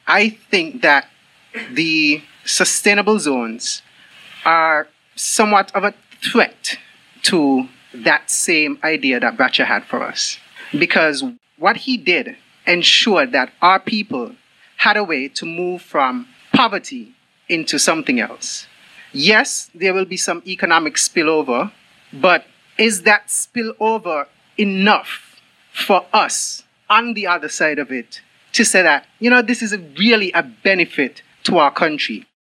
I think that the sustainable zones are somewhat of a threat to that same idea that Bracha had for us. Because what he did ensured that our people had a way to move from poverty into something else. Yes, there will be some economic spillover, but is that spillover enough for us on the other side of it to say that, this is really a benefit to our country?